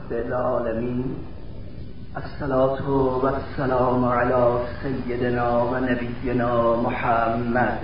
رب العالمين. الصلاة والسلام على سيدنا و نبينا محمد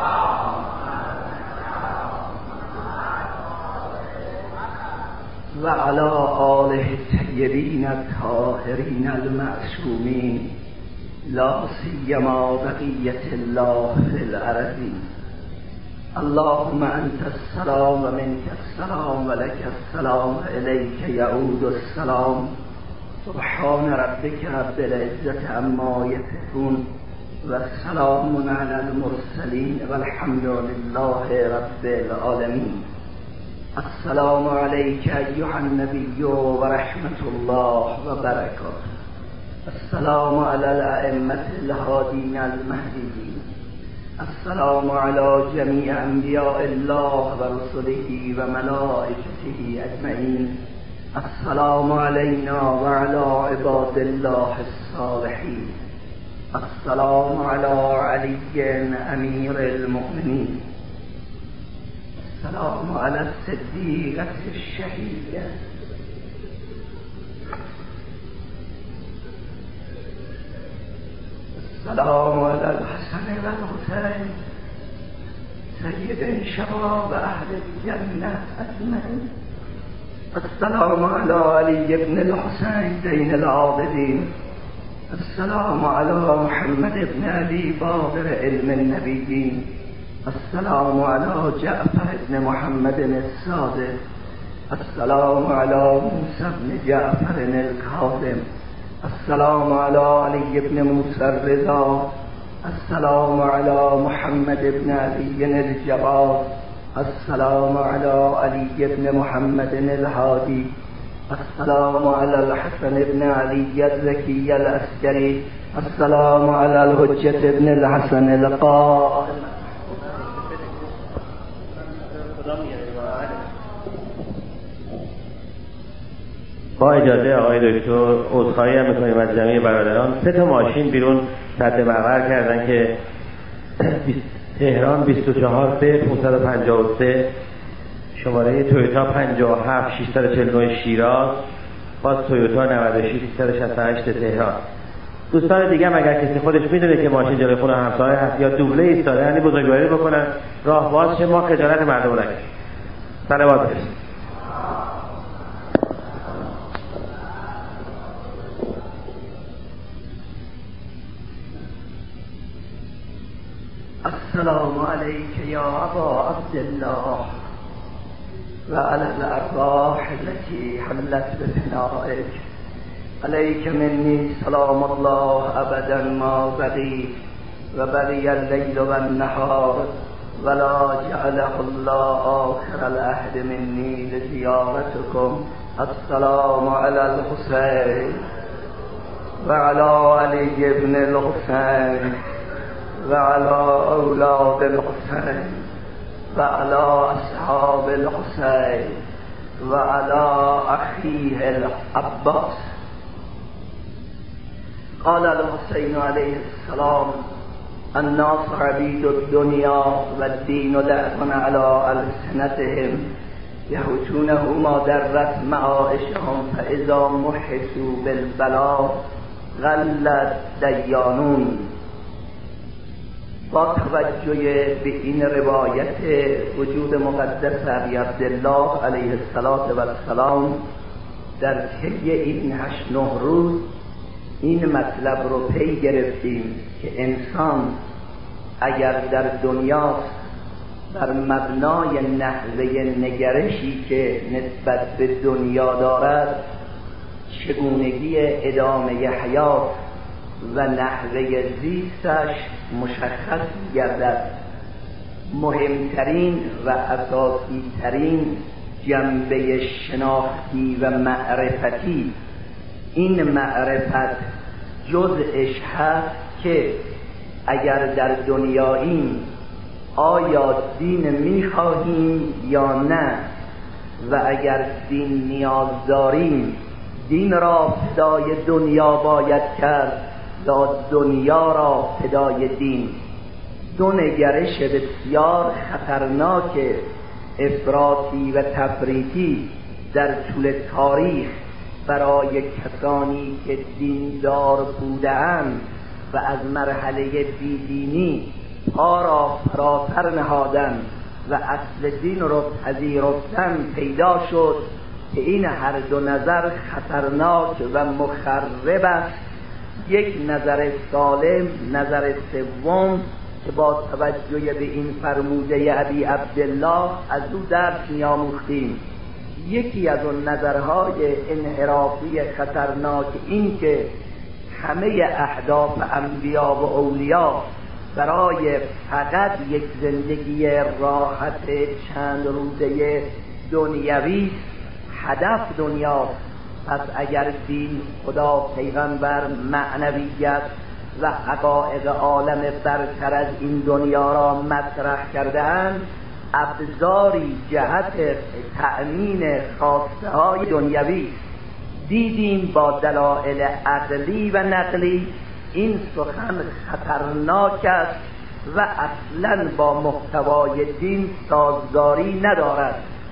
و على آله الطیبین الطاهرین المعصومین، لا سیما بقیة الله فی الارضین. اللهم انت السلام و منك السلام و لك السلام و الیک یعود السلام. سبحان ربک رب العزة عما یصفون و سلام علی المرسلین و الحمد لله رب العالمین. السلام علیک ایها النبی و رحمت الله و برکاته. السلام علی الائمة الهادین المهدیین. السلام علی جمیع انبیاء الله و رسله و ملائکته اجمعین. السلام علینا و علی عباد الله الصالحین. السلام علی علی امیر المؤمنین. السلام علی الصدیقة الشهیدة. السلام علی الحسن و الحسین سید شباب اهل الجنة اجمعین. السلام علی علی بن الحسین زین العابدین. السلام علی محمد بن علی باقر علم النبیین. السلام علی جعفر بن محمد الصادق. السلام علی موسی بن جعفر الكاظم. السلام علی علی بن موسی الرضا. السلام علی محمد بن علی الجواد. السلام علی علی بن محمد الهادی. السلام علی الحسن بن علی الزکی العسکری. السلام علی الحجة بن الحسن القائم. با اجازه آقای دکتر عذرخواهی هم می‌کنیم از جمعی برادران. 3 ماشین بیرون سد مقر کردن که تهران 243 شماره تویوتا 57649 شیراز، باز تویوتا 96368 تهران. دوستان دیگه هم اگر کسی خودش میدونه که ماشین جلوی خونه همسایه هست یا دوبله ایستاده یعنی بزرگواری بکنن راه باز شه، ما خجالت مردم نگیریم. صلوات برسید. السلام علیک یا ابا عبدالله و علی الارواح التي حلت بفنائک. علیک منی سلام الله ابدا ما بقی و بقی اللیل و النهار ولا جعله الله آخر العهد منی لزیارتکم. السلام علی الحسین و علی علی بن الحسین و علی اولاد الحسین و علی اصحاب الحسین و علی اخیه العباس. قال الحسین علیه السلام: الناس عبید الدنیا و الدین لعب علی السنتهم یحوتونه ما درت معایشهم فاذا محسوا بالبلا غلت دیانون. با توجه به این روایت وجود مقدس ابی عبدالله علیه السلام در طی این 8-9 روز این مطلب رو پی گرفتیم که انسان اگر در دنیاست بر مبنای نحوه نگرشی که نسبت به دنیا دارد، چگونگی ادامه حیات و نحوه زیستش مشخص گردد. مهمترین و اساسی ترین جنبه شناختی و معرفتی این معرفت جزءش هست که اگر در دنیاییم آیا دین میخواهیم یا نه، و اگر دین نیاز داریم دین را فدای دنیا باید کرد یا دنیا را فدای دین. 2 نگرش بسیار خطرناک افراطی و تفریطی در طول تاریخ برای کسانی که دیندار بودند و از مرحله بیدینی پا را فراتر نهادند و اصل دین را پذیرفتن پیدا شد که این هر دو نظر خطرناک و مخرب است. یک نظر سالم، نظر سوم که با توجه به این فرموده ابی عبدالله از او درس می‌آموختیم. یکی از اون نظرهای انحرافی خطرناک این که همه اهداف انبیا و اولیا برای فقط یک زندگی راحت چند روزه دنیوی هدف دنیاست. پس اگر دین، خدا، پیغمبر، معنویت و حقایق عالم برتر از این دنیا را مطرح کرده‌اند، ابزاری جهت تأمین خواسته های دنیوی. دیدیم با دلایل عقلی و نقلی این سخن خطرناک است و اصلا با محتوای دین سازگاری ندارد.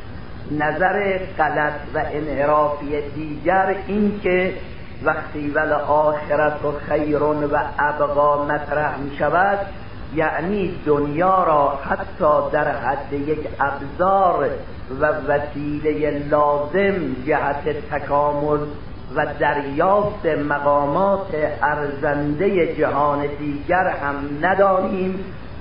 نظر غلط و انحرافی دیگر این که وقتی والآخرت و خیر و ابقا مطرح می شود، یعنی دنیا را حتی در حد یک ابزار و وسیله لازم جهت تکامل و دریافت مقامات ارزنده جهان دیگر هم ندانیم.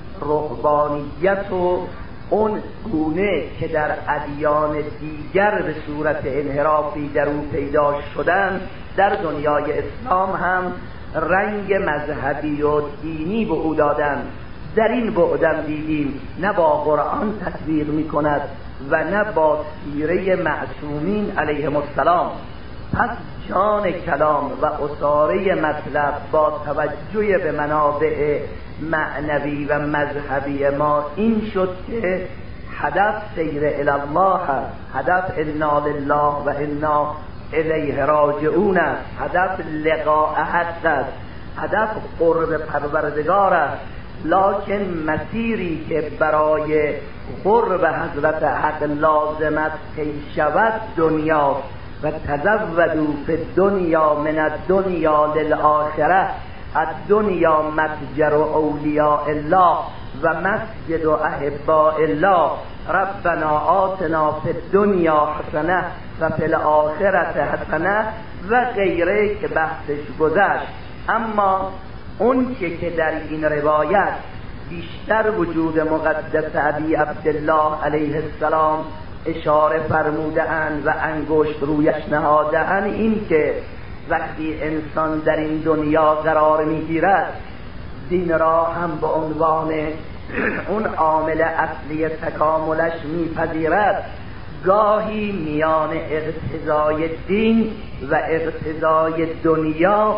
رهبانیت و اون گونه که در ادیان دیگر به صورت انحرافی در او پیدا شدن، در دنیای اسلام هم رنگ مذهبی و دینی به او دادن. در این بعدم دیدیم نه با قرآن تطبیق می کند و نه با سیره معصومین علیهم السلام. پس جان کلام و اصاره مطلب با توجه به منابع معنوی و مذهبی ما این شد که هدف سیر الی الله است، هدف انا لله و انا الیه راجعون است، هدف لقاء حق است، هدف قرب پروردگار است. لکن مسیری که برای قرب حضرت حق لازمت طی شود دنیا و تزودوا فی الدنیا من الدنیا للآخره، الدنیا متجر اولیاء الله و مسجد احباء الله، ربنا آتنا فی الدنیا حسنه و فی الاخرة حسنه و غیره که بحثش گذشت. اما اون که در این روایت بیشتر وجود مقدس ابی عبدالله علیه السلام اشاره فرموده اند و انگشت رویش نهاده اند، این که وقتی انسان در این دنیا قرار میگیرد، دین را هم به عنوان اون عامل اصلی تکاملش میپذیرد. گاهی میان اقتضای دین و اقتضای دنیا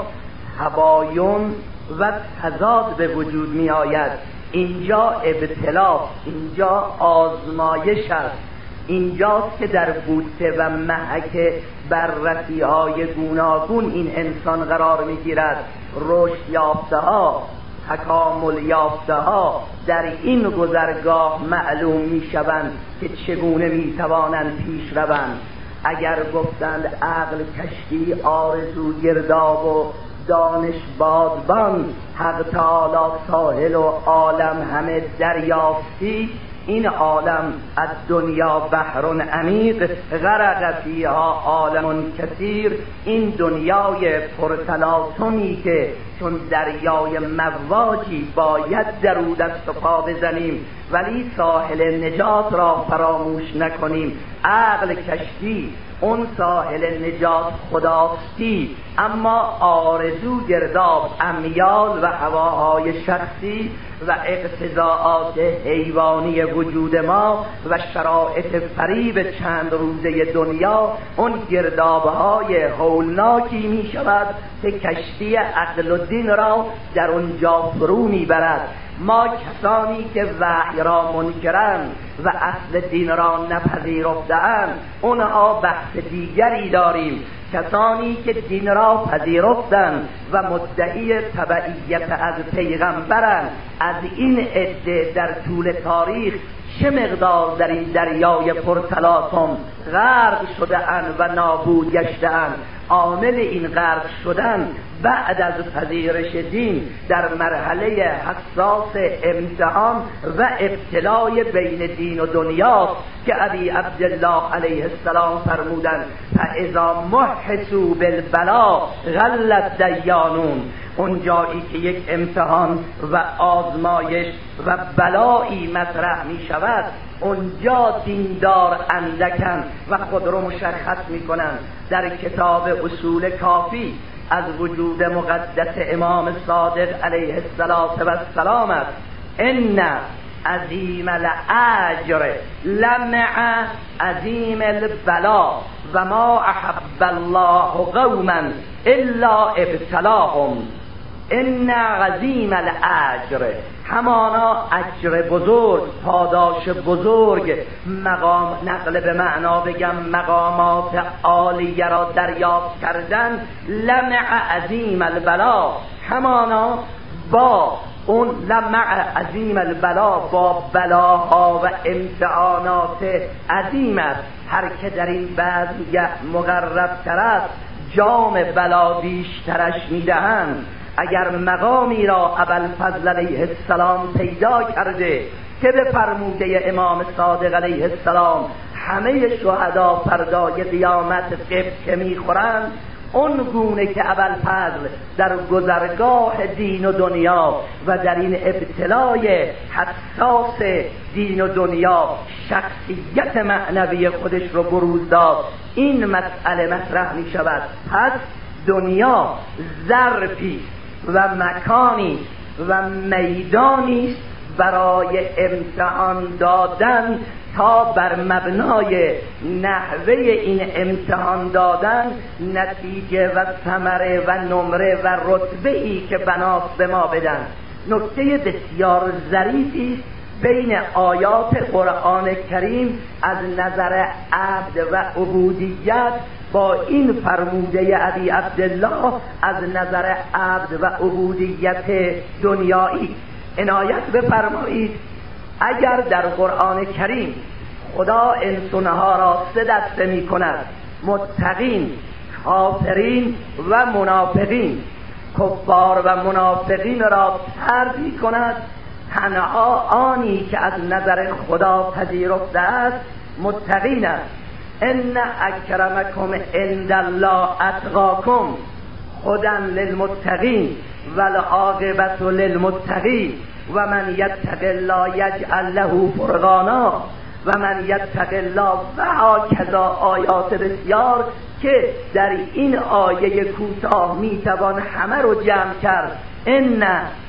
تباین و تضاد به وجود می آید. اینجا ابتلا، اینجا آزمایش است. اینجاست که در بوته و محک بررسی های گوناگون این انسان قرار می گیرد. رشد یافته ها، تکامل یافته ها در این گذرگاه معلوم می شوند که چگونه می توانند پیش روند. اگر گفتند عقل کشتی، آرزو گرداب و دانش بادبان، حق تعالی ساحل و عالم همه دریافتی، این عالم از دنیا بحر عمیق غرق فیها عالم کثیر، این دنیای پرتلاطمی که چون دریای مواجی باید در او دست و پا بزنیم ولی ساحل نجات را فراموش نکنیم. عقل کشتی، اون ساحل نجات خداستی، اما آرزو گرداب امیال و هواهای شخصی و اقتضاعات حیوانی وجود ما و شرایط فریب چند روزه دنیا، اون گردابهای هولناکی می شود که کشتی عقل و دین را در اونجا فرو می برد. ما کسانی که وحی را منکرند و اصل دین را نپذیرفتند، اونها بحث دیگری داریم. کسانی که دین را پذیرفتند و مدعی تبعیت از پیغمبرند، از این عده در طول تاریخ چه مقدار در این دریای پرتلاطم غرق شده اند و نابود گشته اند. عامل این غرق شدن بعد از پذیرش دین در مرحله حساس امتحان و ابتلای بین دین و دنیا که ابی عبدالله علیه السلام فرمودند فاذا محسوا بالبلا غلت دیانون. اون جایی که یک امتحان و آزمایش و بلایی مطرح می شود اونجا دیندار اندکن و خود رو مشخص می کنند. در کتاب اصول کافی از وجود مقدس امام صادق علیه السلام است ان عظیم الاجر لمع عظیم البلا و ما احب الله قوما الا ابتلاهم. ان عظیم الاجر همانا اجر بزرگ، پاداش بزرگ، مقام نقل به معنا بگم مقامات عالیه را دریافت کردن. لمع عظیم البلا همانا با اون لمع عظیم البلا با بلاها و امتحانات عظیم است. هر که در این وضع مقرب تر است جام بلا بیشترش میدهند. اگر مقامی را ابوالفضل علیه السلام پیدا کرده که به فرموده امام صادق علیه السلام همه شهدا فردای قیامت قبطه میخورند، اون گونه که ابوالفضل در گذرگاه دین و دنیا و در این ابتلای حساس دین و دنیا شخصیت معنوی خودش رو بروز داد، این مسئله مطرح می شود. پس دنیا ظرفی و مکانی و میدانی است برای امتحان دادن تا بر مبنای نحوه این امتحان دادن نتیجه و ثمره و نمره و رتبه ای که بناست به ما بدن. نکته بسیار ظریفی است بین آیات قرآن کریم از نظر عبد و عبودیت با این فرموده ابی عبدالله از نظر عبد و عبودیت دنیایی. عنایت بفرمایید اگر در قرآن کریم خدا انسانها را سه دسته می کند، متقین، کافرین و منافقین، کفار و منافقین را طرد می کند، تنها آنی که از نظر خدا پذیرفته است متقین است. ان اکرمکم عند الله اتقاکم هدی للمتقین والعاقبة للمتقین و من یتق الله یجعل له فرقانا و من یتق الله و هکذا آیات بسیار که در این آیه کوتاه میتوان همه رو جمع کرد. ان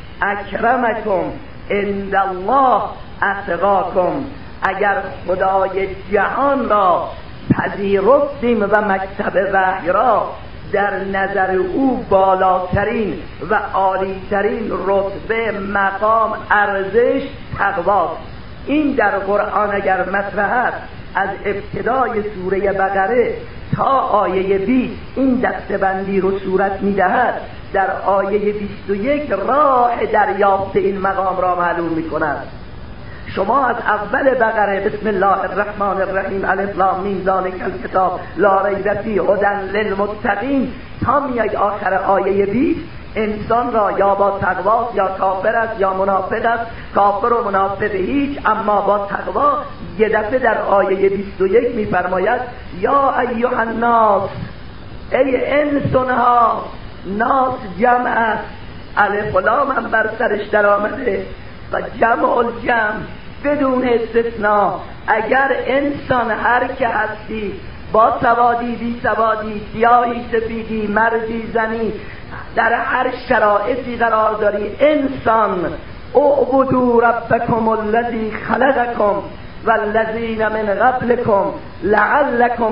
اکرمکم عند الله اتقاکم. اگر خدای جهان را پذیرفتیم و مکتب وحی را در نظر او بالاترین و عالیترین رتبه، مقام، ارزش تقواست. این در قرآن اگر مطرح است از ابتدای سوره بقره تا آیه 20 این دسته‌بندی رو صورت می‌دهد، در آیه 21 راه دریافت این مقام را معلوم می‌کند. شما از اول بقره بسم الله الرحمن الرحیم الف لام میم ذالک الکتاب لا ریب فیه هدی للمتقین تا میای آخر آیه 20 انسان را یا با تقوا یا کافر است یا منافق است، کافر و منافق هیچ، اما با تقوا یه دفعه در آیه 21 میفرماید یا ایها الناس، ای انسانها، ناس جمع است، الف و لام هم بر سرش در آمده و جمع الجمع بدون استثناء. اگر انسان هر که هستی، با سوادی بی سوادی، سیاهی سفیدی، مردی زنی، در هر شرایطی قرار داری، انسان اعبدوا ربکم الذی خلقکم والذین من قبلکم لعلکم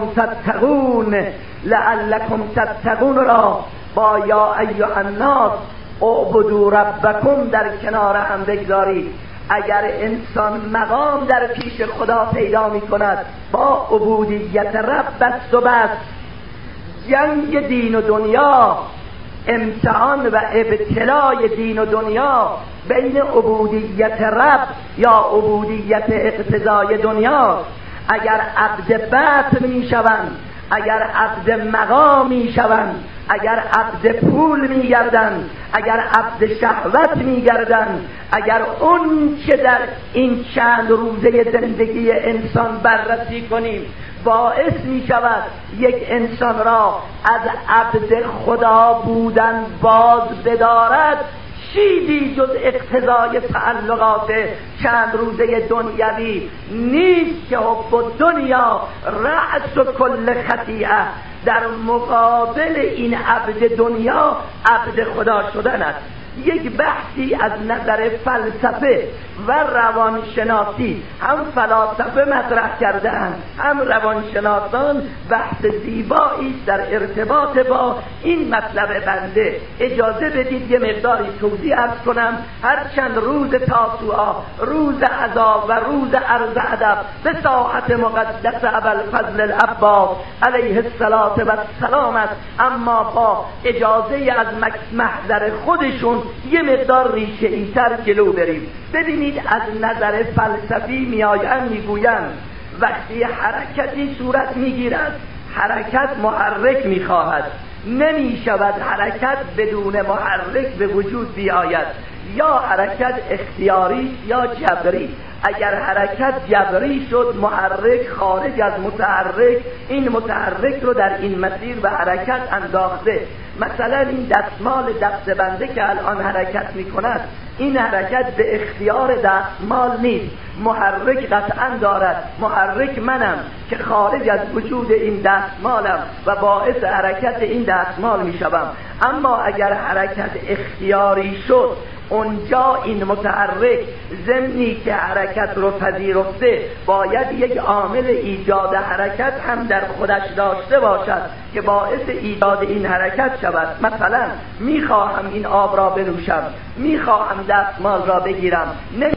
تتقون را با یا ایها الناس اعبدوا ربکم در کنار هم بگذارید. اگر انسان مقام در پیش خدا پیدا می کند با عبودیت رب بست و بست، جنگ دین و دنیا امتحان و ابتلای دین و دنیا بین عبودیت رب یا عبودیت اقتضای دنیا. اگر عبد بطن می شوند، اگر عبد مقام می شوند، اگر عبد پول می گردند، اگر عبد شهوت می گردند، اگر اون که در این چند روزه زندگی انسان بررسی کنیم باعث می شود یک انسان را از عبد خدا بودن باز بدارد، چیزی جز اقتضای تعلقات چند روزه دنیوی نیست که حب دنیا رأس کل خطیئه. در مقابل این عبد دنیا عبد خدا شدن است. یک بحثی از نظر فلسفه و روانشناسی هم فلاسفه مطرح کرده‌اند هم روانشناسان بحث زیبایی در ارتباط با این مطلب بنده. اجازه بدید یه مقداری توضیح عرض کنم. هرچند روز تاسوعا روز عزا و روز عرض ادب به ساحت مقدس ابوالفضل العباس علیه السلام است، اما با اجازه از محضر خودشون یه مقدار ریشه ایتر جلو بریم. ببینید از نظر فلسفی میآیند میگویند وقتی حرکتی صورت میگیرد حرکت محرک میخواهد، نمی شود حرکت بدون محرک به وجود بیاید. یا حرکت اختیاری یا جبری. اگر حرکت جبری شد محرک خارج از متحرک این متحرک رو در این مسیر به حرکت انداخته. مثلا این دستمال دست بنده که الان حرکت می کند این حرکت به اختیار دستمال نیست، محرک قطعا دارد. محرک منم که خارج از وجود این دستمالم و باعث حرکت این دستمال می شوم. اما اگر حرکت اختیاری شد اونجا این متحرک ضمنی که حرکت رو پذیرفته باید یک عامل ایجاد حرکت هم در خودش داشته باشد که باعث ایجاد این حرکت شود. مثلا میخواهم این آب را بنوشم، میخواهم دستمال را بگیرم،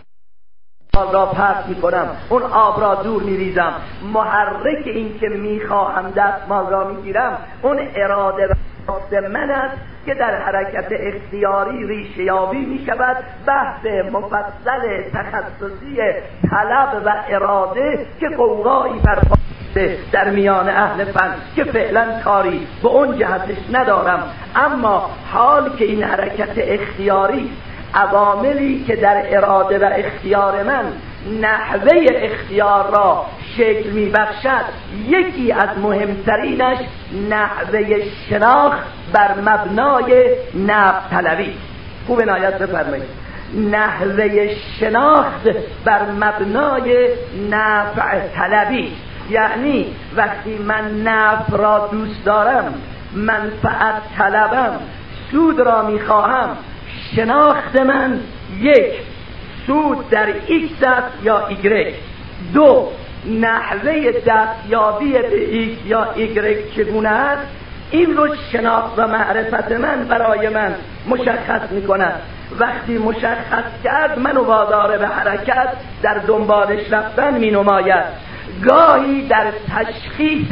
آب را پرت میکنم، اون آب را دور میریزم. محرک این که میخواهم دستمال را میگیرم اون اراده و من است که در حرکت اختیاری ریشه یابی می شود. بحث مفصل تخصصی طلب و اراده که قوقایی برپاشته در میان اهل فن که فعلا کاری به اون جهتش ندارم. اما حال که این حرکت اختیاری عواملی که در اراده و اختیار من نحوه اختیار را شکل می بخشد، یکی از مهمترینش نحوه شناخت بر مبنای نفع طلبی. خوب عنایت بفرمایید. نحوه شناخت بر مبنای نفع طلبی، یعنی وقتی من نفع را دوست دارم، منفعت طلبم، سود را میخواهم، شناخت من یک سود در ایکس است یا ایگرگ، دو نحوه دستیابی به ایکس یا ایگرگ چگونه است، این رو شناخت و معرفت من برای من مشخص میکند. وقتی مشخص کرد منو وادار به حرکت در دنبالش رفتن می نماید. گاهی در تشخیص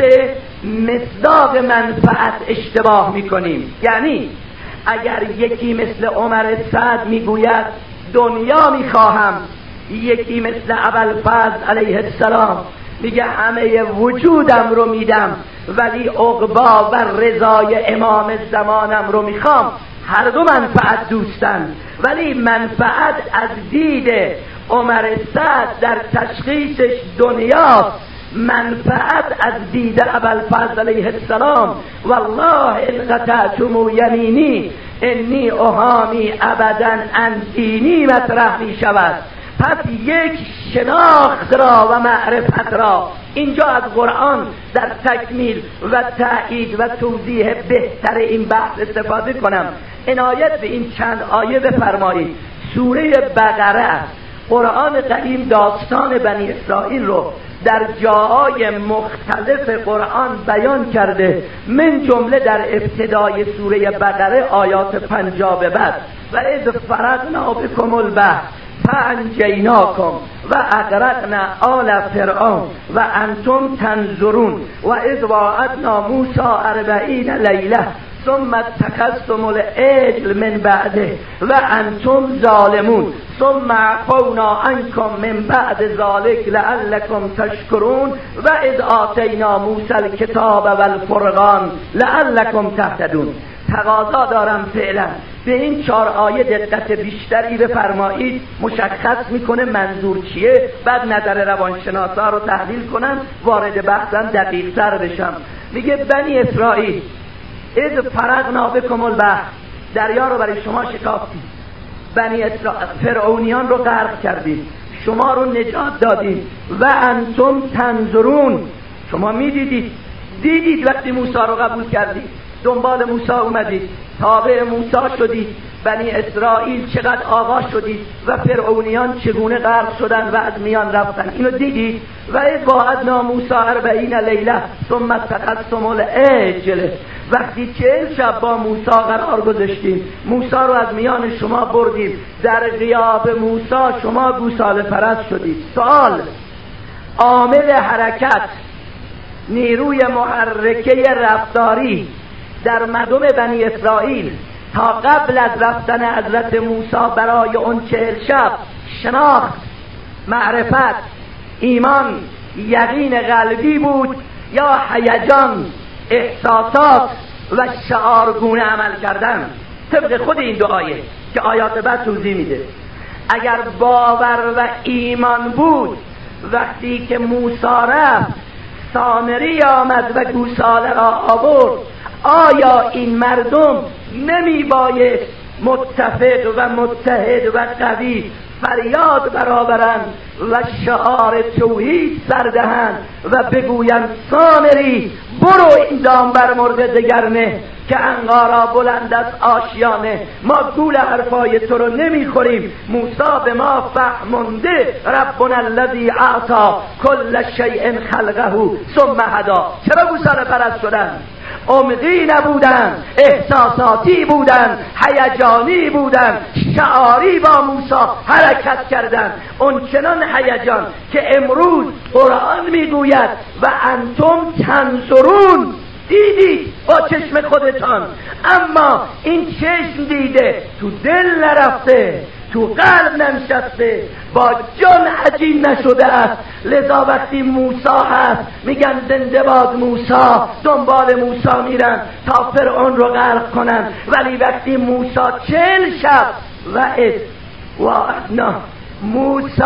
مصداق منفعت اشتباه میکنیم. یعنی اگر یکی مثل عمر سعد میگوید دنیا میخواهم، یکی مثل ابوالفضل علیه السلام میگه همه وجودم رو میدم ولی عقبا و رضای امام زمانم رو میخوام، هر دو منفعت دوستن، ولی منفعت از دید عمر سعد در تشخیصش دنیاست، منفعت از دید ابوالفضل علیه السلام والله ان قطعتم یمینی انی احامی ابدا عن دینی مطرح می شود. پس یک شناخت را و معرفت را اینجا از قرآن در تکمیل و تأیید و توضیح بهتر این بحث استفاده کنم. عنایت به این چند آیه بفرمایید. سوره بقره قرآن قدیم داستان بنی اسرائیل رو در جاهای مختلف قرآن بیان کرده، من جمله در ابتدای سوره بقره آیات 50 به بعد و اذ فرضنا بكم البحر فانجیناکم و اغرقنا آل فرعون و انتم تنظرون و اذ وعدنا موسی 40 لیله ثم اتخذتم العجل من بعده و انتم ظالمون ثم عفونا عنكم من بعد ذلك لعلكم تشکرون و اذ آتینا موسی الکتاب والفرقان لعلكم تهتدون. تقاضا دارم فعلا به این 4 آیه دقت بیشتری بفرمایید. مشخص میکنه منظور چیه، بعد نظر روانشناسا رو تحلیل کنم، وارد بحثم دقیق تر بشم. میگه بنی اسرائیل اذ فرقنا بکم البحر، دریا رو برای شما شکافتیم، بنی فرعونیان رو غرق کردیم، شما رو نجات دادیم و انتم تنظرون، شما دیدید وقتی موسی رو قبول کردید، دنبال موسی اومدید، تابع موسی شدید، بنی اسرائیل چقدر آغا شدید و فرعونیان چگونه غرق شدن و از میان رفتن، اینو دیدید. و اذ وعدنا موسی 40 لیله ثم اتخذتم العجل، وقتی 40 شب با موسی قرار گذاشتیم، موسی رو از میان شما بردیم، در غیاب موسی شما گوساله پرست شدید. سوال، عامل حرکت، نیروی محرکه رفتاری در مردم بنی اسرائیل تا قبل از رفتن حضرت موسی برای اون 40 شب شناخت، معرفت، ایمان، یقین قلبی بود یا هیجان، احساسات و شعارگونه عمل کردن؟ طبق خود این 2 آیه که آیات بعد توضیح میده. اگر باور و ایمان بود، وقتی که موسی رفت سامری آمد و گوساله را آورد، آیا این مردم نمی باید متفق و متحد و قوی فریاد برآورند و شعار توحید سردهند و بگویند سامری برو این دام بر مرده دگر نه که انقارا بلند از آشیانه، ما گول حرفای تو رو نمیخوریم، موسی به ما فهمونده ربنا الذی اعطی کل شیء خلقه ثم هدی. چرا گوساله پرست شدن؟ عمقی نبودن، احساساتی بودن، هیجانی بودن، شعاری با موسی حرکت کردن، اون چنان هیجان که امروز قرآن میگوید و انتم تنظرون، دیدید با چشم خودتان، اما این چشم دیده تو دل نرفته، تو قلب ننشسته، با جان عجین نشده است. لذا وقتی موسی هست میگن زنده باد موسی، دنبال موسی میرن تا فرعون رو غرق کنن. ولی وقتی موسی 40 شب و ادنا موسی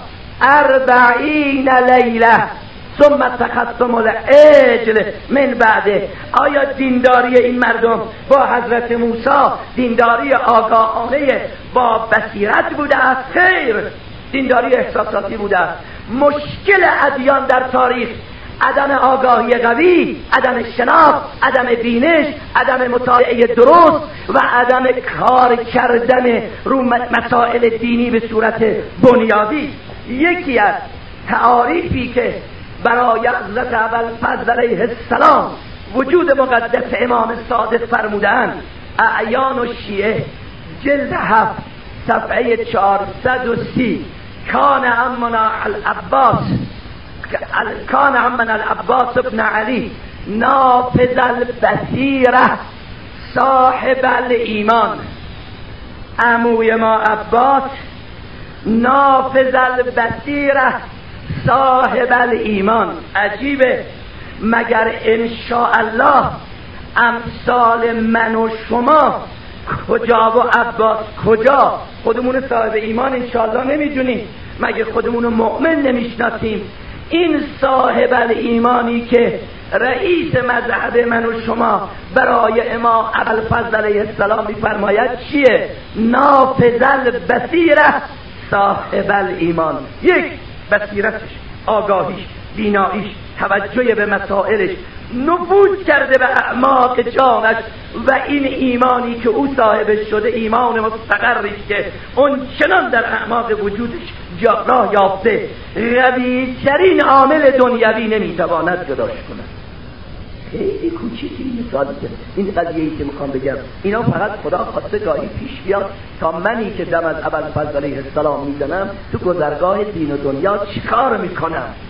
40 لیله ثم اتخذتم العجل من بعده، آیا دینداری این مردم با حضرت موسی دینداری آگاهانه با بصیرت بوده است؟ خیر، دینداری احساساتی بوده است. مشکل ادیان در تاریخ عدم آگاهی قوی، عدم شناخت، عدم بینش، عدم مطالعه درست و عدم کار کردن رو مسائل دینی به صورت بنیادی. یکی از تعاریفی که برای حضرت ابوالفضل علیه السلام وجود مقدس امام صادق فرمودند، اعیان و شیعه جلد 7 صفحه 430، کان عمنا العباس ابن علی نافذ البصیره صاحب الایمان، عموی ما عباس نافذ البصیره صاحب الایمان. عجیبه، مگر انشاءالله امثال من و شما کجا و عباس کجا؟ خودمون صاحب ایمان انشاءالله نمیدونیم، مگه خودمون مؤمن نمیشناسیم؟ این صاحب الایمانی که رئیس مذهب من و شما برای امام ابوالفضل علیه السلام میفرماید چیه؟ نافذ البصیره صاحب الایمان. یک، بصیرتش، آگاهیش، بیناییش، توجه به مسائلش نفوذ کرده به اعماق جانش و این ایمانی که او صاحبش شده ایمان مستقری که اون چنان در اعماق وجودش راه یافته، قوی ترین عامل دنیوی نمیتواند جداش کند. خیلی کوچیکی این مثال که این قضیه‌ای که میخوام بگم، اینا فقط خدا خواسته گاهی پیش بیاد تا منی که دم از ابوالفضل علیه السلام میزنم تو گذرگاه دین و دنیا چیکار میکنم،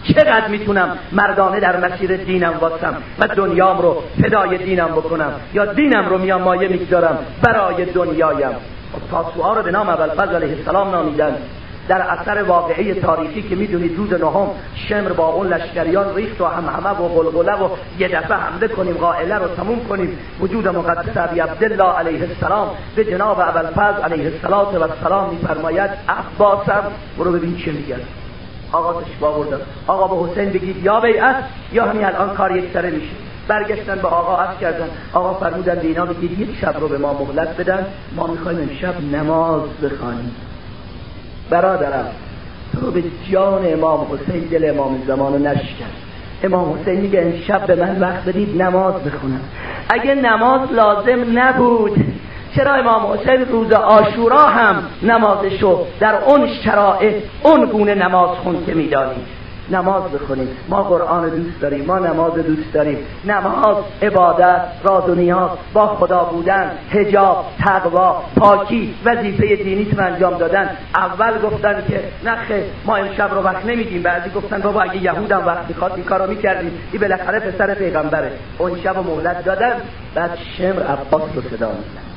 چقدر میتونم مردانه در مسیر دینم واسم و دنیام رو فدای دینم بکنم، یا دینم رو میام مایه میگذارم برای دنیایم. تاسوعا رو به نام ابوالفضل علیه السلام نامیدن. در اثر واقعی تاریخی که میدونید روز نهم شمر با اون لشکریان ریخت و همه و غلغله و یه دفعه حمله کنیم قائله رو تموم کنیم. وجود مقدس ابی عبدالله علیه السلام به جناب ابوالفضل علیه السلام میفرماید عباسم برو ببین چه میگن. آقا تشبا بردن، آقا به حسین بگید یا بیعت یا همین الان کار یک سره میشه. برگشتن به آقا عرض کردن، آقا فرمودن به اینا بگید یک شب رو به ما مهلت بدن، ما میخوایم امشب نماز بخوانیم. برادرم تو به جان امام حسین دل امام زمان رو نشکن. امام حسین میگه امشب به من وقت بدید نماز بخونم. اگه نماز لازم نبود چرا امام حسین روز عاشورا هم نمازشو در اون شرایط اون گونه نماز خون که میدانیم؟ نماز بخونیم. ما قرآن دوست داریم، ما نماز دوست داریم. نماز، عبادت، راز و نیاز، با خدا بودن، حجاب، تقوا، پاکی، وظیفه دینیتون انجام دادن. اول گفتن که نخه ما امشب رو وقت نمیدیم، بعضی گفتن بابا اگه یهودم وقت میخواد این کارو میکردیم، این بالاخره پسر پیغمبره. اون شب مهلت دادن. بعد شمر عباس رو صدا میزنه،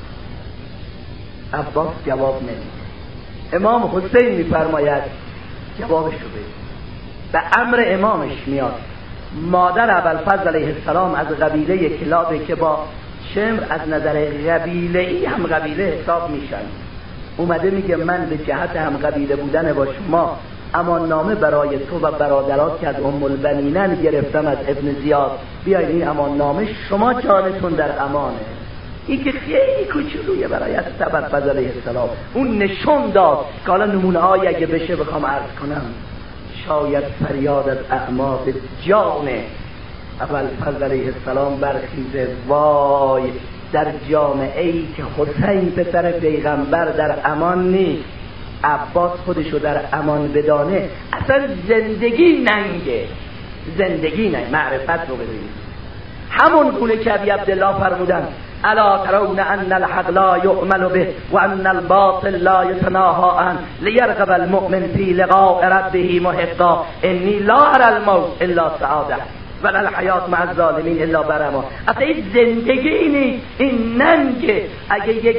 عباس جواب نمیده. امام حسین میفرماید جوابش رو بده. به امر امامش میاد. مادر ابوالفضل علیه السلام از قبیله کلابه که با شمر از نظر قبیله‌ای هم قبیله حساب میشن. اومده میگه من به جهت هم قبیله بودن با شما امان نامه برای تو و برادرات که از ام البنینن گرفتم از ابن زیاد، بیاید این امان نامه شما جانتون در امانه. این که خیلی کوچولویه برای ابوالفضل علیه السلام. اون نشون داد که حالا نمونه هایی اگه بشه بخوام عرض کنم شاید فریاد از اعماق جان ابوالفضل علیه السلام برخیزه. وای در جامعه ای که حسین پسر پیغمبر در امان نیست، عباس خودشو در امان بدانه، اصلا زندگی ننگه. زندگی ننگ. معرفت رو ببینید همون گونه که ابی عبدالله فرمودن الا ترون ان الحق لا يؤمن به وان الباطل لا يتناهى عنه ليرغب المؤمن في لقاء ربه محقا اني لا ارى الموت الا سعاده ولا الحیات مع الظالمین الا برما. اصلا این زندگی نیست، این ننگه. اگه یک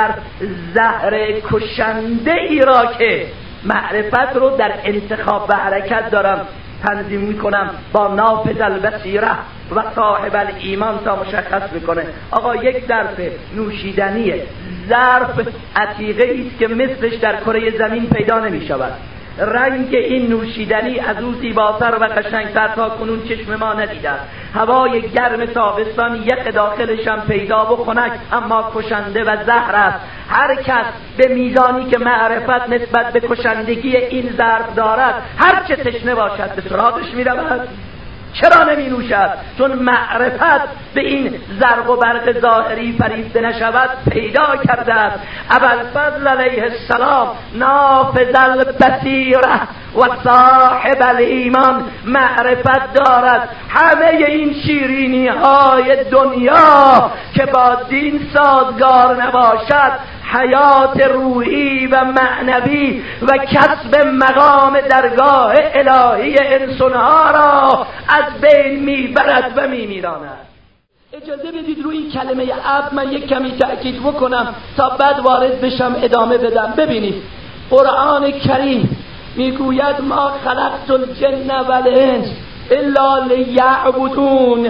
زهر کشنده ای را که معرفت رو در انتخاب و حرکت دارم تنظیم میکنم با نافذ البصیره و صاحب الایمان تا مشخص میکنه. آقا یک ظرف نوشیدنی ظرف عتیقه است که مثلش در کره زمین پیدا نمیشود. رنگ این نوشیدنی از او زیباتر و قشنگتر تا کنون چشم ما ندیده. هوای گرم تابستان یخ داخلش هم پیدا و خنک اما کشنده و زهر است. هر کس به میزانی که معرفت نسبت به کشندگی این ظرف دارد هر چه تشنه باشد به سراغش میرود. چرا نمی نوشد؟ چون معرفت به این زرق و برق ظاهری فریفته نشود پیدا کرده است. ابوالفضل علیه السلام نافذ البصیره و صاحب الایمان معرفت دارد. همه این شیرینی های دنیا که با دین سازگار نباشد حیات روحی و معنوی و کسب مقام درگاه الهی انسانها را از بین میبرد و میمیراند. اجازه بدید روی این کلمه عبد من یک کمی تأکید بکنم تا بعد وارد بشم ادامه بدم. ببینید قرآن کریم میگوید ما خلقت الجن والانس الا لیعبدون.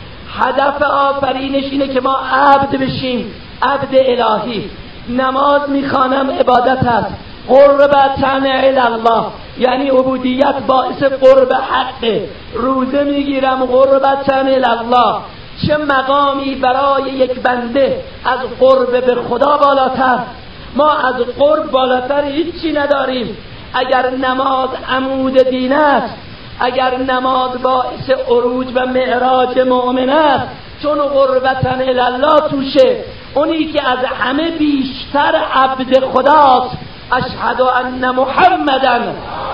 هدف آفرینش اینه که ما عبد بشیم، عبد الهی. نماز میخوانم عبادت است، قربتن الی الله یعنی عبودیت باعث قرب حقه. روزه میگیرم قربتن الی الله. چه مقامی برای یک بنده از قرب به خدا بالاتر. ما از قرب بالاتر هیچی نداریم. اگر نماز عمود دین است، اگر نماز باعث عروج و معراج مؤمن است، چون قربتن الی الله توشه، اونی که از همه بیشتر عبد خداست. اشهد ان محمدن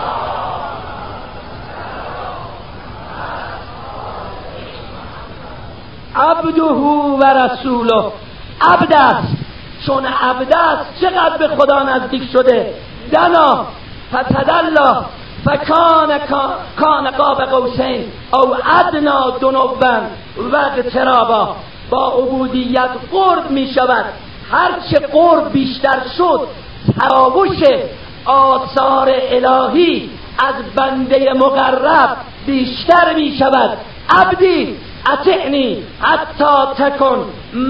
عبده و رسوله. عبد است، چون عبد است چقدر به خدا نزدیک شده. دنا فتدلا کان قاب قوسین او ادنا دنوبا و اقترابا. با عبودیت قرب می شود، هرچه قرب بیشتر شد تراوش آثار الهی از بنده مقرب بیشتر می شود. عبدی اطعنی حتی تکن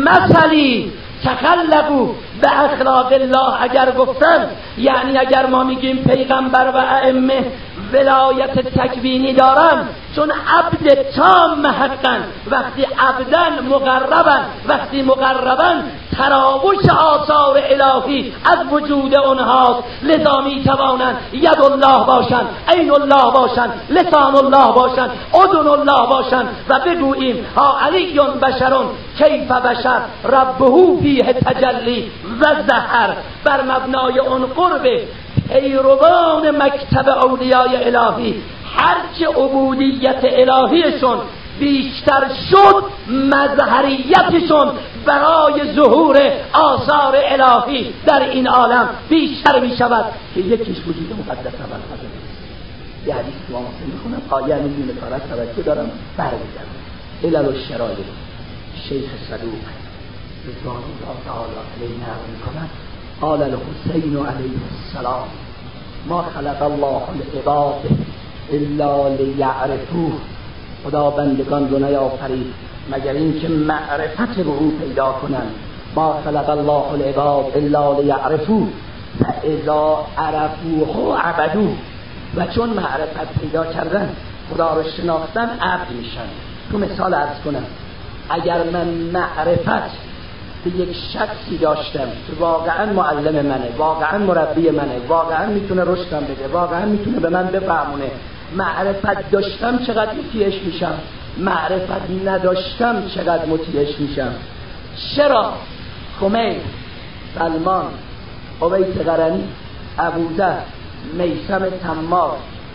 مثلی تخلقوا به اخلاق الله. اگر گفتن یعنی اگر ما میگیم پیغمبر و ائمه ولایت تکوینی دارن، چون عبد تام حقا، وقتی عبدن مقربن، وقتی مقربن تراوش آثار الهی از وجود اونهاست. لذا میتوانن ید الله باشن، عین الله باشن، لسان الله باشن، اذن الله باشن و بگوییم ها علی بشرون کیف بشر ربه فیه تجلی و زهر. بر مبنای اون قرب پیروان مکتب اولیای الهی هرچه عبودیت الهیشون بیشتر شد، مظهریتشون برای ظهور آثار الهی در این عالم بیشتر می شود که یکیش وجود مقدس اول فضل است. یه حدیث که ما میخونم آیه نمیونه کارت توجه دارم برمیگردم. علل الشرایع شیخ صدوق رضوان الله تعالی علیه نقل میکنند قال الحسین علیه السلام ما خلق الله العباد الا لیعرفوه. خدا بندگان رو نیافرید مگر این که معرفت به او پیدا کنند. ما خلق الله العباد الا لیعرفوه فاذا عرفوه عبدوه. و چون معرفت پیدا کردن، خدا رو شناختن، عبد میشن. تو مثال عرض کنم، اگر من معرفت به یک شخصی داشتم که واقعا معلم منه، واقعا مربی منه، واقعا میتونه رشدم بده، واقعا میتونه به من بفهمونه، معرفت داشتم چقدر مطیعش میشم، معرفت نداشتم چقدر مطیعش میشم. چرا خمین، سلمان، عبید قرنی، ابوذر، میثم تمار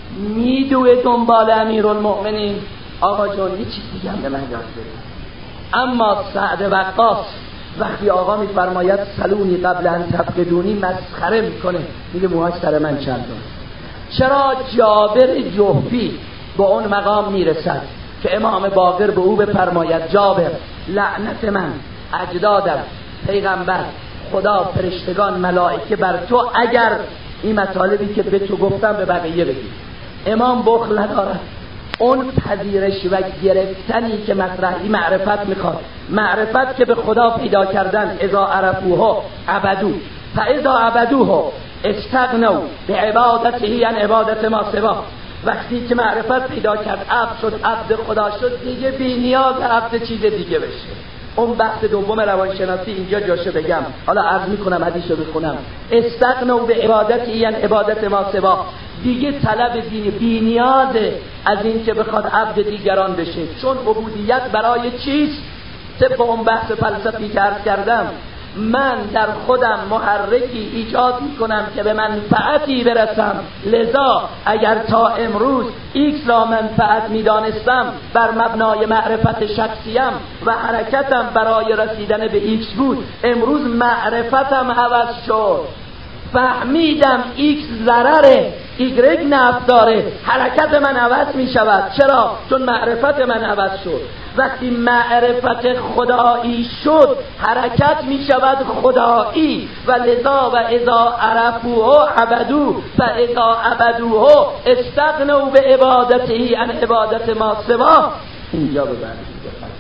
میدوه دنبال امیرالمؤمنین؟ آقا جان یه چیز دیگه هم به من یاد بده. اما سعد وقاص وقتی آقا میفرماید سلونی قبل ان تفقدونی مسخره میکنه، میگه موهاش سر من چندان. چرا جابر جحفی با اون مقام میرسد که امام باقر به او بفرماید جابر لعنت من، اجدادم، پیغمبر، خدا، فرشتگان، ملائکه بر تو اگر این مطالبی که به تو گفتم به بقیه بگی. امام بخل ندارد. اون پذیرش و گرفتنی که مطرحی معرفت میخواد، معرفت که به خدا پیدا کردن، اذا عرفوه عبدو فاذا عبدوه استغنوا به عبادته یعنی عبادت ما سوا. وقتی که معرفت پیدا کرد، عبد شد، عبد خدا شد، دیگه بی نیاز عبد چیز دیگه بشه. اون بحث دوم روانشناسی اینجا جاشه بگم، حالا عرض میکنم حدیث رو بخونم. استغنوا به عبادته یعنی عبادت ما سوا. دیگه طلب بی نیازه از این که بخواد عبد دیگران بشه، چون عبودیت برای چیست؟ طبق اون بحث فلسفی که عرض کردم، من در خودم محرکی ایجاد میکنم که به منفعتی برسم. لذا اگر تا امروز ایکس را منفعت میدانستم، بر مبنای معرفت شخصیم و حرکتم برای رسیدن به ایکس بود، امروز معرفتم عوض شد، فهمیدم ایکس ضرره، ایگرگ نفع داره، حرکت من عوض می شود. چرا؟ چون معرفت من عوض شد. وقتی معرفت خدایی شد، حرکت می شود خدایی. و لذا و اذا عرفوه عبدو و اذا عبدوه استغنوا به عبادته عن عبادت ما سوا. اینجا ببرید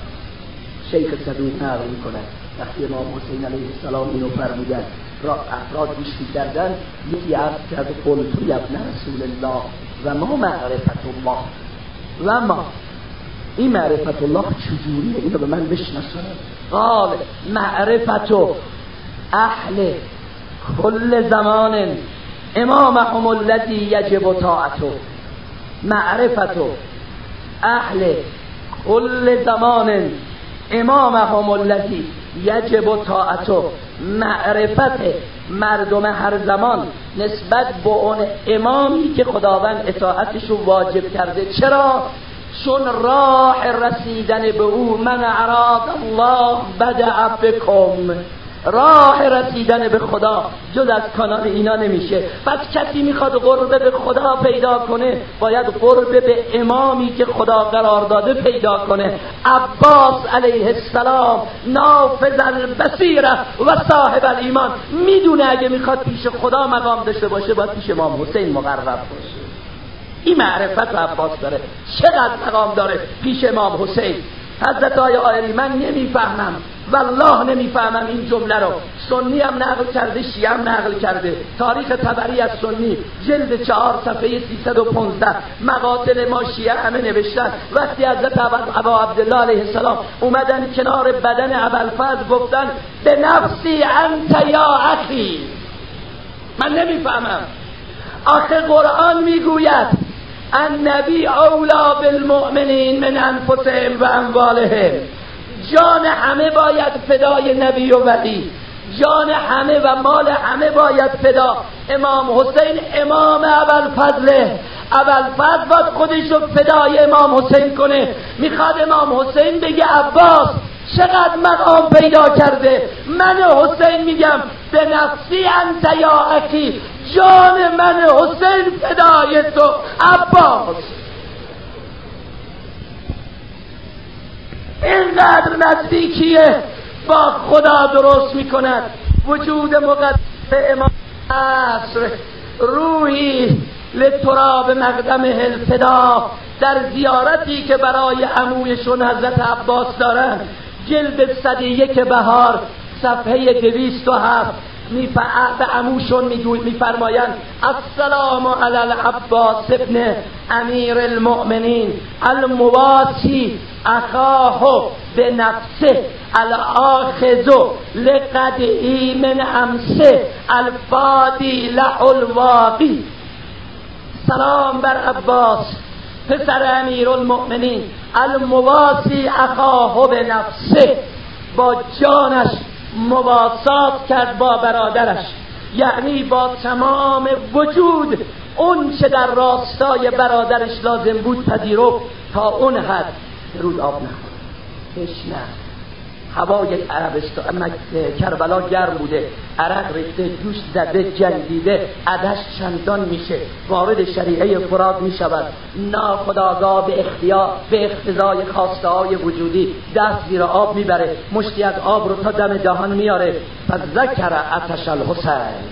شیخ صدوق نقل می کند وقتی امام حسین علیه السلام اینو فرمودن، افراد گوش کردن، یکی عرض کرد قلت یا ابن رسول الله و ما معرفت الله و ما این معرفت الله چجوریه؟ اینو به من بشناسونم. قال معرفت اهل کل زمان امامهم الذی یجب طاعته. معرفت اهل کل زمان امامهم الذی یجب طاعته. معرفت مردم هر زمان نسبت به اون امامی که خداوند اطاعتش رو واجب کرده. چرا؟ چون راه رسیدن به او من اراد الله بدع بکم. راه رسیدن به خدا جز از کانال اینا نمیشه. پس کسی میخواد قرب به خدا پیدا کنه باید قرب به امامی که خدا قرار داده پیدا کنه. عباس علیه السلام نافذ البصیره و صاحب الایمان میدونه اگه میخواد پیش خدا مقام داشته باشه باید پیش امام حسین مقرب باشه. این معرفت عباس داره. چقدر مقام داره پیش امام حسین. حضرت آیری من نمیفهمم، والله نمیفهمم این جمله رو. سنی هم نقل کرده، شیعه هم نقل کرده. تاریخ طبری از سنی جلد 4 صفحه 315 مقاتل ما شیعه همه نوشتن. وقتی حضرت ابا عبدالله علیه السلام اومدن کنار بدن ابوالفضل گفتن به نفسی انت یا اخی. من نمیفهمم. آخه قرآن میگوید النبی اولا بالمؤمنین من انفسهم و اموالهم. جان همه باید فدای نبی و ولی، جان همه و مال همه باید فدا. امام حسین امام ابوالفضله، ابوالفضل باید خودش رو فدای امام حسین کنه. میخواد امام حسین بگه عباس چقدر مقام پیدا کرده. من حسین میگم به نفسی انت یا اخی، جان من حسین فدای تو عباس. اینقدر نزدیکیه با خدا درست میکند. وجود مقدس امام عصر روحی لتراب مقدم الفدا در زیارتی که برای عمویشون حضرت عباس دارن، جلد 101 بهار صفحه 207 به عموشون میفرمایند السلام علی العباس ابن امیر المؤمنین المواسی اخاه به نفسه الاخذ لقدعی من امسه الفادی له الواقی. سلام بر عباس پسر امیر المؤمنین المواسی اخاه به نفسه، با جانش مواسات کرد با برادرش، یعنی با تمام وجود اون چه در راستای برادرش لازم بود پذیرفت تا اون حد. رود آب نخورد، تشنه، هوای عربستان کربلا گرم بوده، عرق ریخته، جوش زده، جنگیده، عدش چندان میشه، وارد شریعه فرات میشود، ناخودآگاه به اقتضای خواسته های وجودی دست زیر آب میبره، مشتی از آب رو تا دم دهان میاره. فذکر عطش الحسین.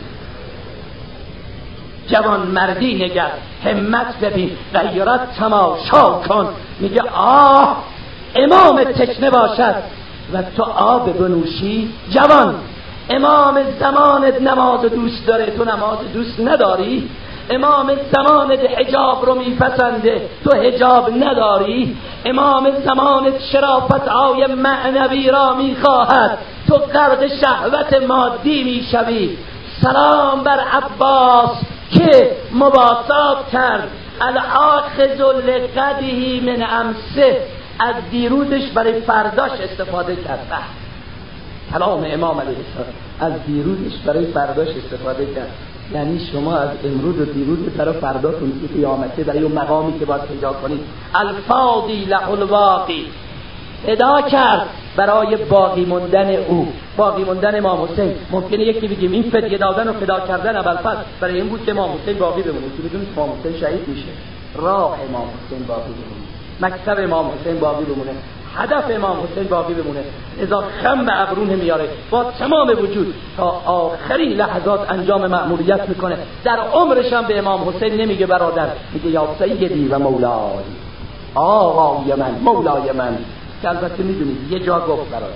جوان مردی نگر، همت ببین، غیرت تماشا کن. میگه آه امام تشنه باشد و تو آب بنوشی. جوان امام زمانت نماز دوست داره، تو نماز دوست نداری. امام زمانت حجاب رو میپسنده، تو حجاب نداری. امام زمانت شرافت های معنوی را میخواهد، تو غرق شهوت مادی میشوی. سلام بر عباس که مواسات کرد الاخذ لقدهی من امسه، از دیروزش برای فرداش استفاده کرد. کلام امام علیه السلام، از دیروزش برای فرداش استفاده کرد. یعنی شما از امروز و دیروز برای فرداتون که قیامته، برای اون مقامی که باید پیدا کنید. الفاضی له الواقی، ادا کرد برای باقی موندن او، باقی موندن امام حسین. ممکنه یکی بگیم این فدیه دادن و فدا کردن ابوالفضل برای این بود که امام حسین باقی بمونه، که بدون امام حسین شهید میشه. راه امام حسین باقی بمونه، مکتب امام حسین باقی بمونه، هدف امام حسین باقی بمونه. لذا خم به ابرو نمیاره، با تمام وجود تا آخرین لحظات انجام مأموریت میکنه. در عمرش هم به امام حسین نمیگه برادر، میگه یا سیدی و مولای، آقای من، مولای من. که البته میدونید یه جا گفت برادر،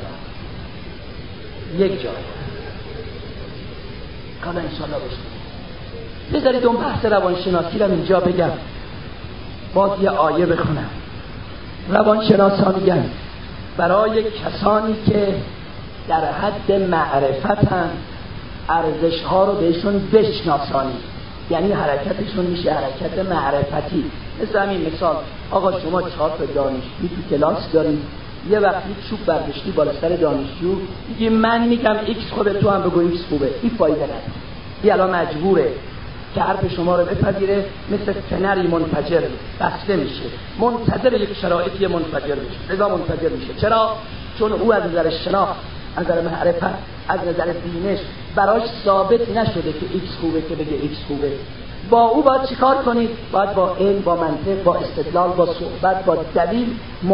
یک جا. حالا انشالله بشید بذارید اون بحث روانشناسی رو اینجا بگم، باز یه آیه بخونم. روانشناسان میگن برای کسانی که در حد معرفتن ارزش ها رو بهشون بشناسانی، یعنی حرکتشون میشه حرکت معرفتی. مثل همین مثال، آقا شما 4 تا دانشجو تو کلاس دارید، یه وقتی چوب برداشتی بالا سر دانشجو، میگی من میگم ایکس خوبه، تو هم بگو ایکس خوبه، این فایده نداره. این الان مجبوره که حرف شما رو بپذیره، مثل فنری منفجر بسته میشه، منتظر یک شرایطی منفجر میشه. لذا منفجر میشه. چرا؟ چون او از نظر شناخت از نظر معرفت، از نظر بینش براش ثابت نشده که ایکس خوبه که بگه ایکس خوبه. با او باید چیکار کنید؟ باید با علم، با منطق، با استدلال، با صحبت، با دلیل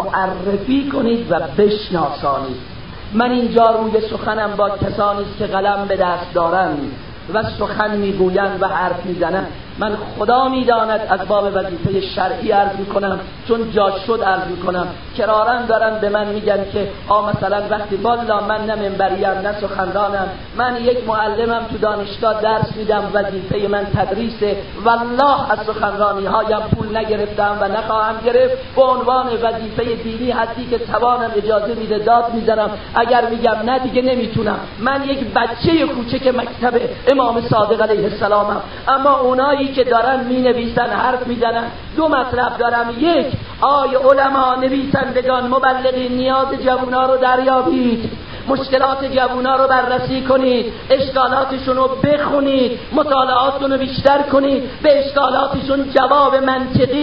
معرفی کنید و بشناسانید. من اینجا روی سخنم با کسانی است که قلم به دست دارند و سخن میگویند و حرف میزنند. من خدا میداند از باب وظیفه شرعی عرض میکنم، چون جا شد عرض میکنم. کرارن دارن به من میگن که مثلا وقتی والا من نه منبریم نه سخنرانم، من یک معلمم تو دانشگاه درس میدم، وظیفه من تدریسه، والله از سخنرانی هایم پول نگرفتم و نخواهم گرفت، به عنوان وظیفه دینی حدی که توانم اجازه میده داد میزنم، اگر میگم نه دیگه نمیتونم. من یک بچه کوچک مکتب امام صادق علیه السلامم. اما اونایی که دارن می نویسن، حرف میزنن، دو مطلب دارم. یک، علما، نویسندگان، مبلغین، نیاز جوونا رو دریابید، مشکلات جوونا رو بررسی کنید، اشکالاتشون رو بخونید، مطالعاتتون رو بیشتر کنید، به اشکالاتشون جواب منطقی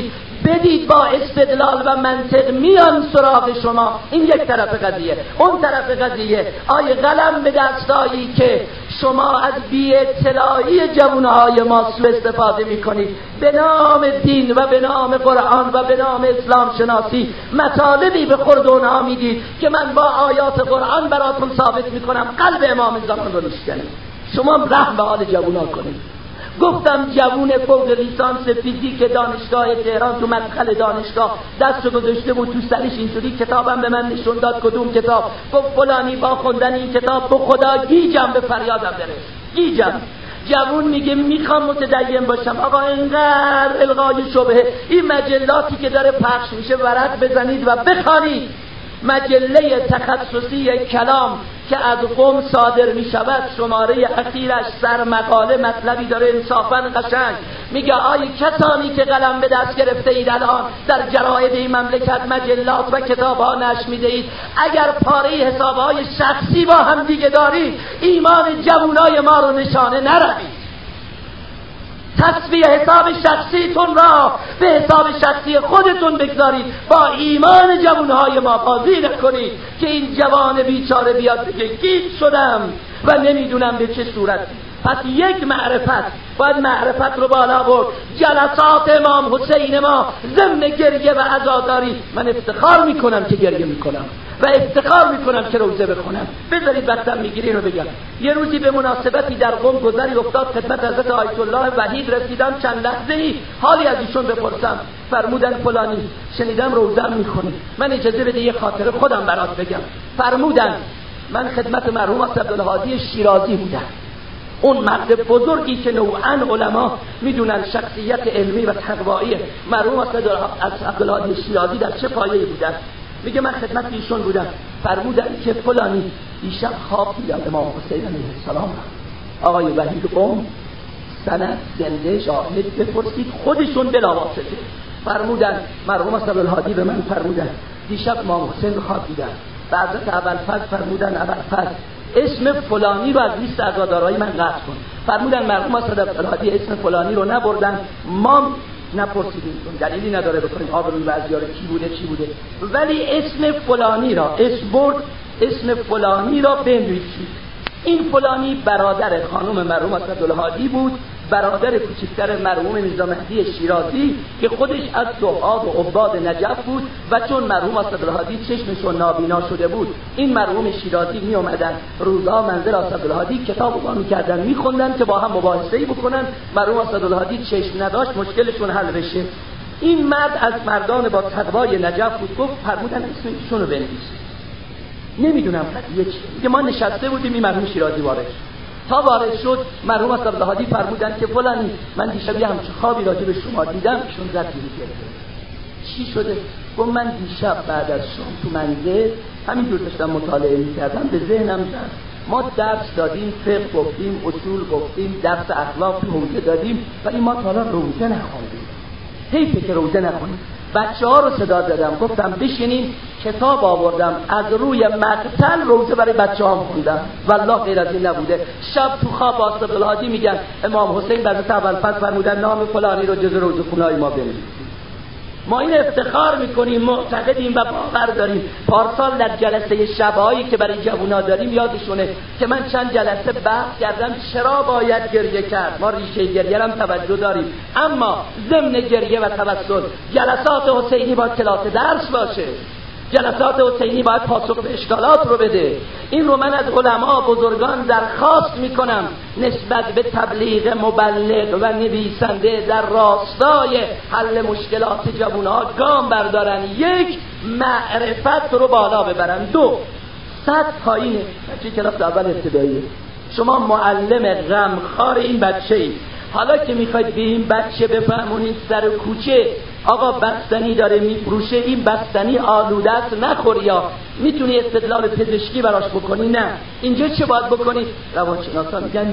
بدید با استدلال و منطق میان سراغ شما. این یک طرف قضیه. اون طرف قضیه، قلم به دستایی که شما از بی اطلاعی جوانهای ما سوء استفاده میکنید، به نام دین و به نام قرآن و به نام اسلام شناسی مطالبی به خورد اونها میدید که من با آیات قرآن براتون ثابت میکنم قلب امام زمان رو میشکنید. شما رحم به حال جوانها کنید. گفتم جوون فوق لیسانس فیزیک دانشگاه تهران تو مدخل دانشگاه دستو گذاشته بود تو سرش، اینطوری کتابم به من نشون داد. کدوم کتاب؟ گفت فلانی. با خوندن این کتاب به خدا گیجم به فریادم برس، گیجم. جوون میگه میخوام متدین باشم. آقا اینقدر الغای شبهه، این مجلاتی که داره پخش میشه ورق بزنید و بخوانید. مجله تخصصی کلام که از قم صادر می شود، شماره اخیرش سر مقاله مطلبی داره انصافاً قشنگ. میگه کسانی که قلم به دست گرفته اید الان در جراید این مملکت مجلات و کتاب ها نشر می دهید، اگر پاره حساب های شخصی با هم دیگه دارید، ایمان جوانای ما رو نشانه نروید. تصفیه حساب شخصیتون را به حساب شخصی خودتون بگذارید، با ایمان جوانهای ما بازی نکنید که این جوان بیچاره بیاد بگه گیج شدم و نمیدونم به چه صورت. پس یک معرفت، باید معرفت رو بالا برد. جلسات امام حسین ما ضمن گریه و عزاداری، من افتخار میکنم که گریه میکنم و افتخار میکنم که روزه بخونم. بذارید وقتم میگیری رو بگم. یه روزی به مناسبتی در قم گذری افتاد، خدمت حضرت آیت الله وحید رسیدم. چند لحظه‌ای حالی از ایشون بپرسم، فرمودن فلانی شنیدم روزه میخونی. من اجازه بده یه خاطره خودم برات بگم. فرمودن من خدمت مرحوم عبدالهادی شیرازی بودم، اون مرد بزرگی که نوعاً علما میدونن شخصیت علمی و تقوایی مرحوم عبدالهادی شیرازی در چه پایه‌ای بودن. میگه من خدمت ایشون بودم، فرمودن که فلانی دیشب خواب دیدم امام حسین علیه السلام. آقای وحید قم سند زنده شاهد بپرسید، خودشون بلاواسطه فرمودن مرحوم عبدالهادی به من فرمودن دیشب امام حسین خواب دیدم. بعضت ابوالفضل فرمودن ابوالفضل اسم فلانی رو از لیست عزادارهای من قطع کن. فرمودن مرحوم عبدالهادی اسم فلانی رو نبردن، ما نپرسیدیم، دلیلی نداره بکنیم آبروی بعضی‌ها رو کی بوده، ولی اسم فلانی را اسم فلانی را بنویسید. این فلانی برادر خانم مرحوم عبدالهادی بود، برادر کوچکتر مرحوم میرزا مهدی شیرازی که خودش از دعات و عباد نجف بود و چون مرحوم عبدالهادی چشمشون نابینا شده بود، این مرحوم شیرازی می اومدن روزا منزل عبدالهادی کتاب رو می‌کردن می‌خوندن که با هم مباحثه‌ای بکنن. مرحوم عبدالهادی چشم نداشت، مشکلشون حل بشه. این مرد از مردان با تقوای نجف بود. گفت فرمودن اسم ایشون رو بنویسید. نمیدونم قضیه چیه. که ما نشسته بودیم، این مرحوم شیرازی وارد تا وارد شد، مرحوم عبدالهادی فرمودن که فلانی من دیشب یه همچین خوابی راجع به شما دیدم. ایشون زد بیرون. چی شده؟ گفت من دیشب بعد از شام تو منزل همینجور داشتم مطالعه می‌کردم، به ذهنم زد ما درس دادیم، فقه گفتیم، اصول گفتیم، درس اخلاق حوزه دادیم، ولی ما تا حالا روزه نخوندیم. حیفه که روزه نخونیم. بچه‌ها رو صدا دادم، گفتم بشینین، کتاب آوردم، از روی مقتل روزه برای بچه‌ها خوندم. والله غیر از این نبوده. شب تو خواب عبدالهادی میگن امام حسین بعد از ابوالفضل فرمودن نام فلانی رو جز روزه خونای ما بنویسید. ما این افتخار میکنیم، معتقدیم و باور داریم. پارسال در جلسه شبایی که برای جوونا داریم یادشونه که من چند جلسه بحث کردم چرا باید گریه کرد. ما ریشه گریه هم توجه داریم، اما ضمن گریه و توسل جلسات حسینی با کلاس درس باشه، جلسات حسینی باید پاسخ به اشکالات رو بده. این رو من از علما بزرگان درخواست میکنم نسبت به تبلیغ مبلغ و نویسنده در راستای حل مشکلات جوانها گام بردارن. یک، معرفت رو بالا ببرن. دو، سطح پایینه. بچه کلاس اول ابتداییه، شما معلم غمخوار این بچه ای، حالا که میخواید به این بچه بفهمونید سر کوچه آقا بستنی داره میفروشه، این بستنی آلوده است نخور، یا میتونی استدلال پزشکی براش بکنی؟ نه. اینجا چه باید بکنی؟ روانشناسان میگن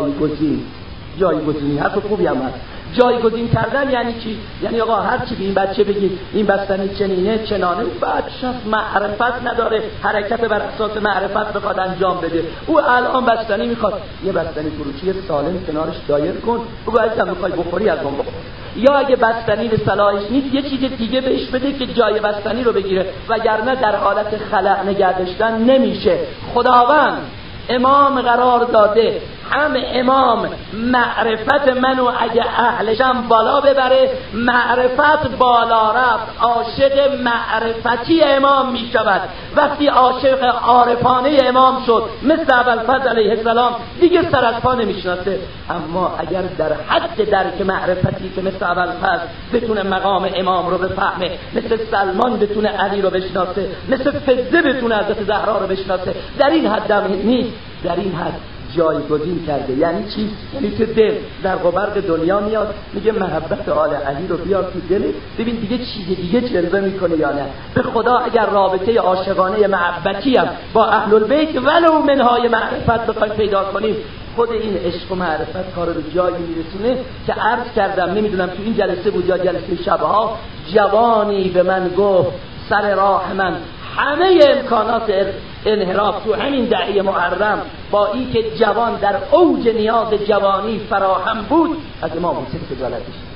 جایگزینی. حرف خوبی هم هست. جایگزین کردن یعنی چی؟ یعنی آقا هر چی به این بچه بگی این بستنی چنینه چنانه، بچه معرفت نداره، حرکت بر اساس معرفت بخواد انجام بده. او الان بستنی میخواد، یه بستنی فروشی سالم کنارش دایر کن، بگو عزیزم میخوای بخوری از اون بخور. یا اگه بستنی به صلاحش نیست یه چیز دیگه بهش بده که جای بستنی رو بگیره، وگرنه در حالت خلأ نگه داشتن نمیشه. خداوند امام قرار داده، هم امام معرفت منو اگه اهلشم بالا ببره، معرفت بالا رفت عاشق معرفتی امام می شود. وقتی عاشق عارفانه امام شد مثل ابوالفضل علیه السلام دیگه سر از پا نمیشناسه. اما اگر در حد درک معرفتی که مثل ابوالفضل بتونه مقام امام رو بفهمه، مثل سلمان بتونه علی رو بشناسه، مثل فضه بتونه حضرت زهرا رو بشناسه، در این حد نیست، در این حد جایگزین کرده. یعنی چی؟ یعنی تو دل در قبرق دنیا میاد میگه محبت آل علی رو بیار تو دل، ببین دیگه چیز دیگه جلوه میکنه یا نه. به خدا اگر رابطه عاشقانه محبتی هم با اهل البیت ولو منهای معرفت بخوایم پیدا کنیم، خود این عشق و معرفت کار رو جایی میرسونه که عرض کردم. نمیدونم تو این جلسه بود یا جلسه شبها، جوانی به من گفت سر راه من همه امکانات انحراف تو همین دهه محرم با این که جوان در اوج نیاز جوانی فراهم بود، از امام حسین خجالت کشید.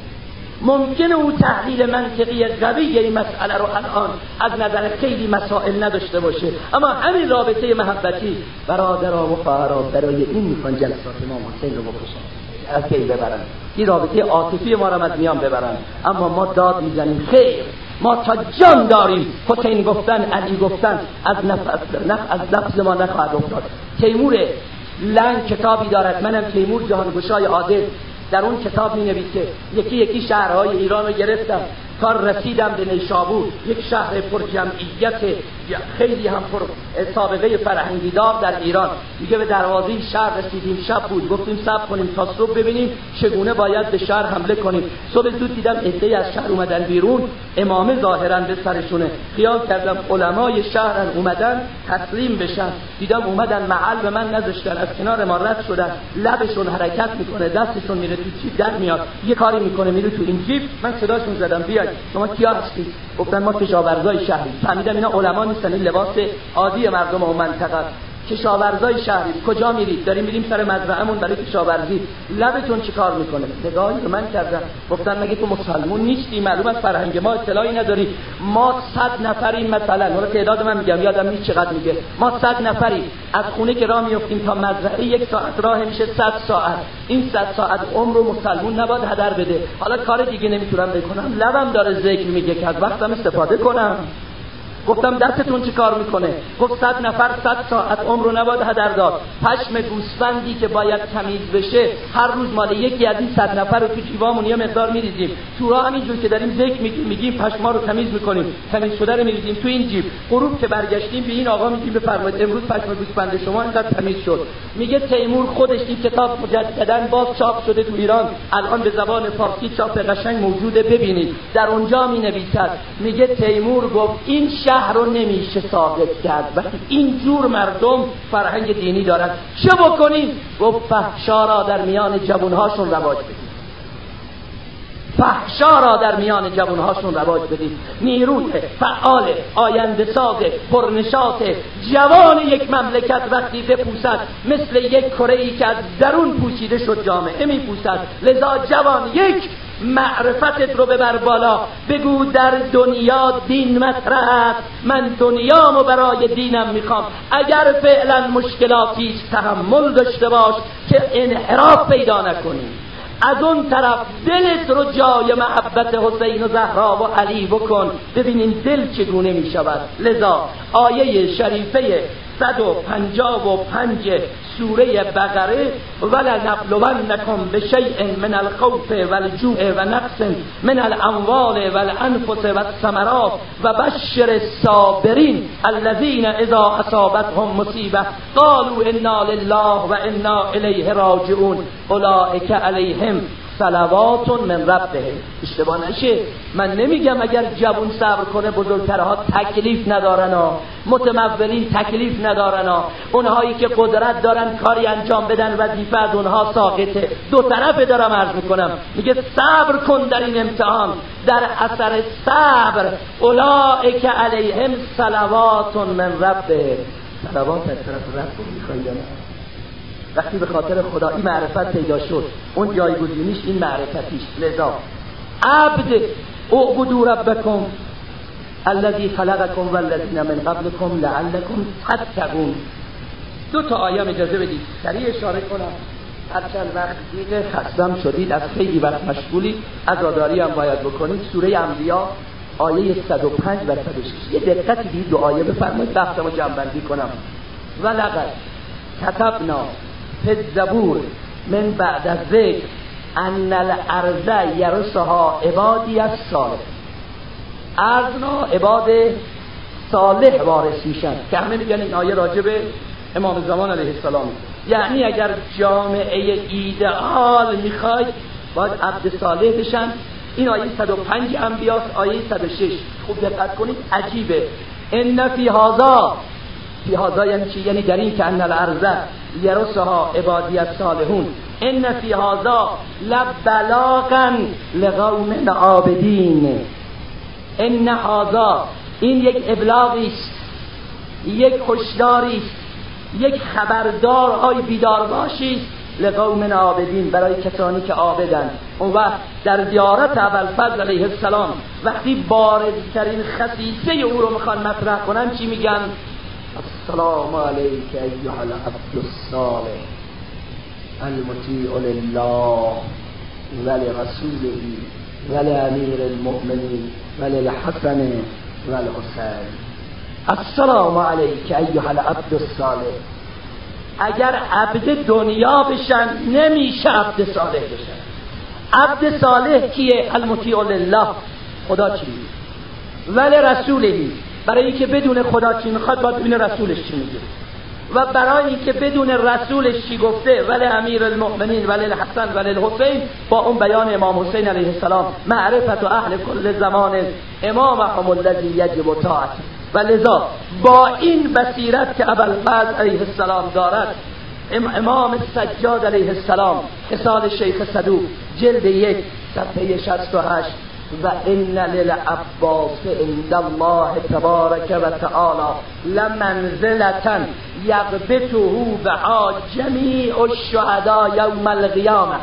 ممکنه او تحلیل منطقی قوی این مسئله رو الان از نظر خیلی مسائل نداشته باشه، اما همین رابطه محبتی برادرها و خواهرها برای این میخوان جلسات امام حسین رو بکشن، از پی ببرن، این رابطه عاطفی ما رو از میان ببرن. اما ما داد میزنیم خیر، ما تا جان داریم حسین گفتن علی گفتن از نفس ما نخواهد افتاد. تیمور لنگ کتابی دارد، منم تیمور جهانگشای عادل، در اون کتاب می نویسه یکی یکی شهرهای ایران رو گرفتم تا رسیدم به نیشابور، یک شهر پر جمعیت خیلی هم پر سابقه فرهنگی دار در ایران. میگه به دروازه شهر رسیدیم، شب بود، گفتیم صبر کنیم تا صبح ببینیم چگونه باید به شهر حمله کنیم. صبح زود دیدم عده‌ای از شهر اومدن بیرون، امامه ظاهرا به سرشونه. خیال کردم علمای شهرن اومدن تسلیم بشن، دیدم اومدن محل به من نذاشتن، از کنار ما رد شدن، لبشون حرکت میکنه، دستشون میره تو جیب در میاد، یه کاری میکنه میره تو این جیب. من صداشون زدم بیاید شما کیا هستید؟ گفتن ما کشاورزای شهری. فهمیدم اینا علما نیستن، این لباس عادی مردم اون منطقه. کشاورزای شهری کجا میرید؟ داریم میریم سر مزرعه‌مون برای کشاورزی. لبتون چیکار میکنه؟ نگاهی به من کردن، گفتن مگه تو مسلمون نیستی؟ معلوم است فرهنگ ما اطلاعی نداری. ما 100 نفریم مثلا، حالا تعداد من میگم یادم نیست چقدر میگه، ما 100 نفریم از خونه که راه میافتیم تا مزرعه 1 ساعت راه میشه 100 ساعت. این 100 ساعت عمر رو مسلمون نباید هدر بده. حالا کار دیگه نمیتونم بکنم، لبم داره ذکر میگه که از وقتم استفاده کنم. گفتم دستتون چی کار میکنه؟ گفت 100 نفر 100 ساعت عمر رو نباید هدر داد. پشم گوسفندی که باید تمیز بشه هر روز مال یکی از این 100 نفر رو تو جیبامون یه مقدار میریزیم تو راه، همینجور که داریم ذکر میگیم پشما رو تمیز میکنیم، تمیز شده رو میریزیم تو این جیب. غروب که برگشتیم به این آقا میگیم بفرمایید امروز پشم گوسفند شما اینقدر تمیز شد. میگه تیمور خودش این کتاب مجددا باز چاپ شده تو ایران، الان به زبان فارسی چاپ قشنگ موجوده، ببینید. در اونجا مینویسد، میگه تیمور گفت این شهر رو نمیشه ثابت کرد وقتی اینجور مردم فرهنگ دینی دارن، چه بکنیم؟ گفت فحشا را در میان جوانهاشون رواج بدید، فحشا را در میان جوانهاشون رواج بدید. نیروی فعال آینده ساز پرنشاط جوان یک مملکت وقتی بپوسد مثل یک کره‌ای که از درون پوشیده شد جامعه میپوسد. لذا جوان یک معرفتت رو ببر بالا. بگو در دنیا دین مطرح است، من دنیامو برای دینم میخوام. اگر فعلا مشکلاتی تحمل داشته باش که انحراف پیدا نکنی. از اون طرف دلت رو جای محبت حسین و زهرا و علی بکن، ببینین دل چگونه می شود. لذا آیه شریفه 155 سوره بقره ولنبلونکم بشیء من الخوف والجوع و نقص من الاموال والانفس والثمرات و بشر الصابرین الذین اذا اصابتهم مصیبه قالوا انا لله و انا الیه راجعون اولئک علیهم صلوات من ربهم. اشتباه نشه، من نمیگم اگر جوان صبر کنه بزرگترها تکلیف ندارن ها، متمولین تکلیف ندارن ها، اونهایی که قدرت دارن کاری انجام بدن وظیفه از اونها ساقطه. دو طرفه دارم عرض میکنم. میگه صبر کن در این امتحان، در اثر صبر اولئک علیهم صلوات من ربهم. صلوات از طرف رب میخواد. وقتی به خاطر خدا این معرفت پیدا شد، اون جایگزینیش این معرفتیش. لذا عبد اعبدوا ربکم الذی خلقکم والذین من قبلکم لعلکم تتقون. دو تا آیه اجازه بدید سریع اشاره کنم، هرچند وقت دیگه خستم شدید، از خیلی وقت مشغولی، عزاداری هم باید بکنید. سوره انبیاء آیه 105 و 106 یه دقتی دید دو آیه بفرمایید بحثمو جمع‌بندی کنم. ولقد كتبنا فی الزبور من بعد الذکر ان الارض یرثها عبادی الصالح. ارضنا عباد صالح وارث میشن که همه میگن این آیه راجع به امام زمان علیه السلام. یعنی اگر جامعه ایدئال میخواید باید عبد صالح بشن. این آیه 105 انبیاء، آیه 106 خوب دقت کنید، عجیبه. ان فی هذا یعنی چی؟ یعنی در این که ان الارض یرثها عبادی الصالحون ان فی هذا لبلاغا لقوم عابدین. ان هذا این یک ابلاغی است، یک هشداری است، یک خبردار بیدار باشید لقوم عابدین، برای کسانی که عابدن. اون وقت در زیارت ابوالفضل علیه السلام وقتی بارزترین خصیصه او رو میخوان مطرح کنن چی میگن؟ السلام علیک ایها العبد الصالح المطیع لله ولرسوله ولامیر المؤمنین وللحسن والحسین. السلام علیک ایها العبد الصالح. اگر عبد دنیا بشن نمیشه عبد صالح بشن. عبد صالح کیه؟ المطیع لله، خدا چی میگه، ولرسوله، برای اینکه بدون خدا چی میخواد باید ببینه رسولش چی میگه، و برای اینکه بدون رسولش چی گفته، ولی امیر المؤمنین ولی الحسن ولی الحسین، با اون بیان امام حسین علیه السلام معرفت و اهل کل زمان امامهم الذی یجب طاعت. و لذا با این بصیرت که ابوالفضل علیه السلام دارد، امام سجاد علیه السلام خصال شیخ صدوق جلد 1 صفحه 68 و ان للعباس عند الله تبارک و تعالی لمنزلة یغبطه بها جمیع الشهداء یوم القیامه.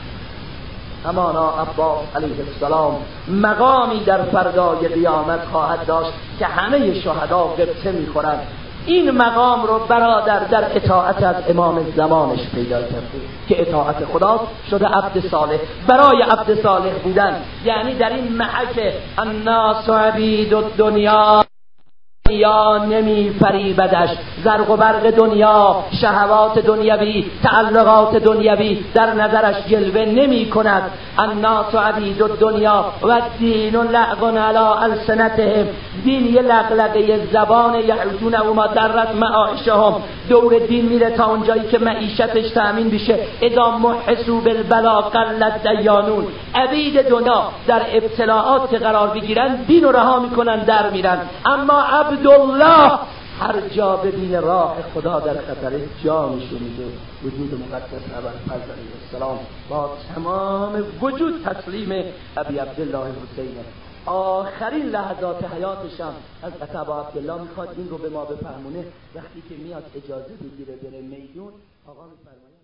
همانا عباس علیه السلام مقامی در فردای قیامت خواهد داشت که همه شهدا غبطه میخورند. این مقام رو برادر در اطاعت از امام زمانش پیدا کرده که اطاعت خدا شده عبد صالح. برای عبد صالح بودن یعنی در این محک الناس عبید الدنیا، دنیا نمی فریبدش، زرق و برق دنیا، شهوات دنیوی، تعلقات دنیوی در نظرش جلوه نمی کند. الناس عبید الدنیا و دین لعق علی السنتهم، دین یه لقلقه زبان یعودون و ما درت معایشهم، دور دین میره تا اونجایی که معیشتش تأمین بشه. اذا محسو بالبلا قلت دیانون، عبید دنیا در ابتلاعات قرار بگیرن دین رو رها میکنن در میرن. اما عبدالله هر جا ببین راه خدا در خطر جانشو میده. وجود مقدس ابوالفضل علیه السلام با تمام وجود تسلیم ابی عبدالله حسین. آخرین لحظات حیاتش هم از ابا عبدالله میخواد این رو به ما بفهمونه. وقتی که میاد اجازه بگیره بره میدون، آقا میفرماید